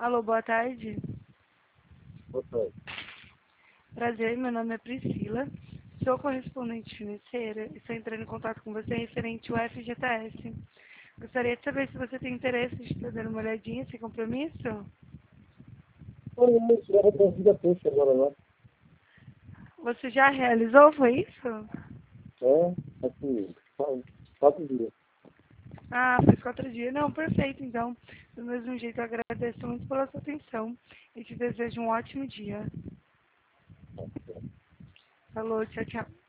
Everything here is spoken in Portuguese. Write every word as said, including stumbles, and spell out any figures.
Alô, boa tarde. Boa tarde. Prazer, meu nome é Priscila. Sou correspondente financeira e estou entrando em contato com você referente ao F G T S. Gostaria de saber se você tem interesse de estar dando uma olhadinha sem compromisso. Olha, isso já reconhecida a peixe agora, né? Você já realizou, foi isso? É, assim, quatro quatro dias. Ah, faz quatro dias. Não, perfeito, então. Do mesmo jeito, eu agradeço muito pela sua atenção e te desejo um ótimo dia. Falou, tchau, tchau.